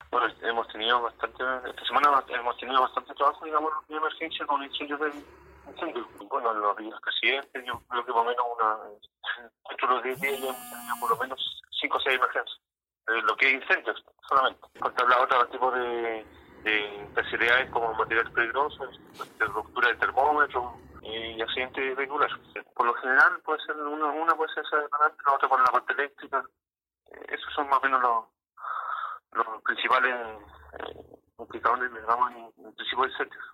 Bueno, esta semana hemos tenido bastante trabajo, digamos, de emergencia con incendios de incendios. Bueno, en los días recientes, yo creo que por lo menos dentro de los 10 días ya hemos tenido por lo menos 5 o 6 emergencias. Lo que es incendios, solamente. Contra la otro tipo de especialidades como materiales peligrosos, de ruptura de termómetros y accidentes vehiculares. Por lo general puede ser una puede ser esa detonante, la otra por la parte eléctrica. Esos son más o menos los principales indicadores, digamos, en principio de incendios.